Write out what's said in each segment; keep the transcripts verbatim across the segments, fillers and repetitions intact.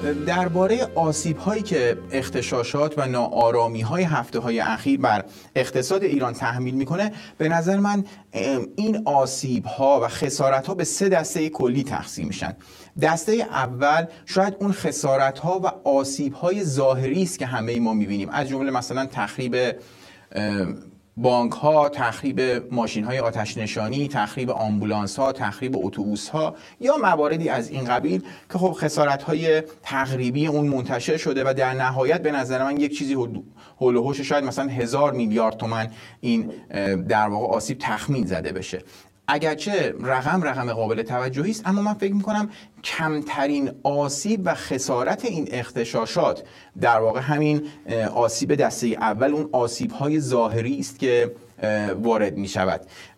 درباره آسیب‌هایی که اغتشاشات و ناآرامی‌های هفته‌های اخیر بر اقتصاد ایران تحمیل می‌کنه، به نظر من این آسیب‌ها و خسارت‌ها به سه دسته کلی تقسیم میشن. دسته اول شاید اون خسارت‌ها و آسیب‌های ظاهری است که همه ما می‌بینیم، از جمله مثلا تخریب بانک ها، تخریب ماشین های آتش نشانی، تخریب آمبولانس ها، تخریب اتوبوس ها یا مواردی از این قبیل که خب خسارت های تخریبی اون منتشر شده و در نهایت به نظر من یک چیزی هول و هوش شاید مثلا هزار میلیارد تومان این در واقع آسیب تخمین زده بشه. اگرچه رقم رقم قابل توجهی است، اما من فکر میکنم کمترین آسیب و خسارت این اغتشاشات در واقع همین آسیب دسته اول، اون آسیب های ظاهری است که وارد می شود.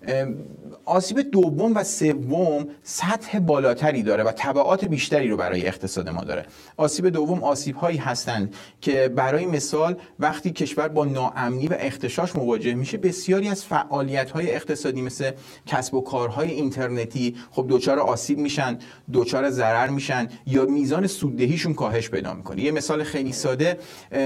آسیب دوم و سوم سطح بالاتری داره و تبعات بیشتری رو برای اقتصاد ما داره. آسیب دوم آسیب هایی هستند که برای مثال وقتی کشور با ناامنی و اغتشاش مواجه میشه، بسیاری از فعالیت های اقتصادی مثل کسب و کارهای اینترنتی خب دوچار آسیب میشن، دوچار ضرر میشن یا میزان سوددهیشون کاهش پیدا میکنه. یه مثال خیلی ساده،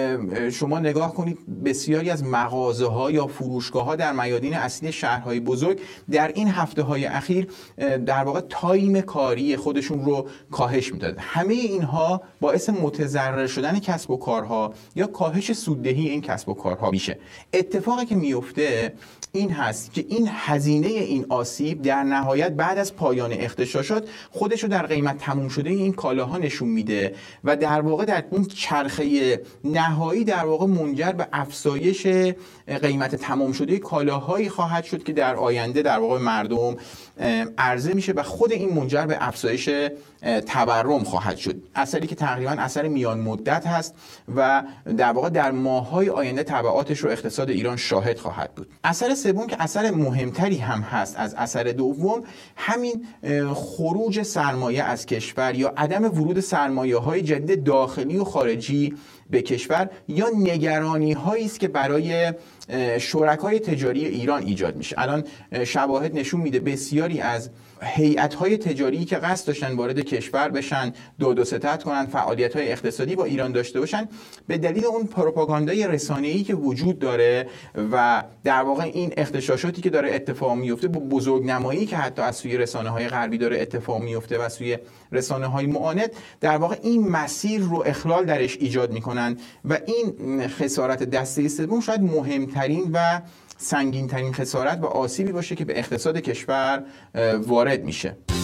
شما نگاه کنید بسیاری از مغازه ها یا فروشگاه ها در میادین اصلی شهرهای بزرگ در این هفته های اخیر در واقع تایم کاری خودشون رو کاهش میداد. همه اینها باعث متضرر شدن کسب و کارها یا کاهش سوددهی این کسب و کارها میشه. اتفاقی که میفته این هست که این هزینه این آسیب در نهایت بعد از پایان اغتشاشات خودش رو در قیمت تموم شده این کالاها نشون میده و در واقع در اون چرخه نهایی در واقع منجر به افزایش قیمت تمام شده کالاهایی خواهد شد که در آینده در واقع مردم عرضه میشه و خود این منجر به افزایش تورم خواهد شد. اثری که تقریبا اثر میان مدت هست و در واقع در ماه‌های آینده تبعاتش رو اقتصاد ایران شاهد خواهد بود. اثر سوم که اثر مهمتری هم هست از اثر دوم، همین خروج سرمایه از کشور یا عدم ورود سرمایه‌های جدید داخلی و خارجی به کشور یا نگرانی هایی است که برای شرکای تجاری ایران ایجاد میشه. الان شواهد نشون میده بسیاری از هیئت‌های تجاری که قصد داشتن وارد کشور بشن، داد و ستد کنن، فعالیت‌های اقتصادی با ایران داشته باشن، به دلیل اون پروپاگاندای رسانه‌ای که وجود داره و در واقع این اغتشاشاتی که داره اتفاق میفته، با بزرگنمایی که حتی از سوی رسانه‌های غربی داره اتفاق میفته و سوی رسانه‌های معاند، در واقع این مسیر رو اخلال درش ایجاد میکنن و این خسارت دسته سوم شاید مهمترین و سنگین‌ترین خسارت و آسیبی باشه که به اقتصاد کشور وارد میشه.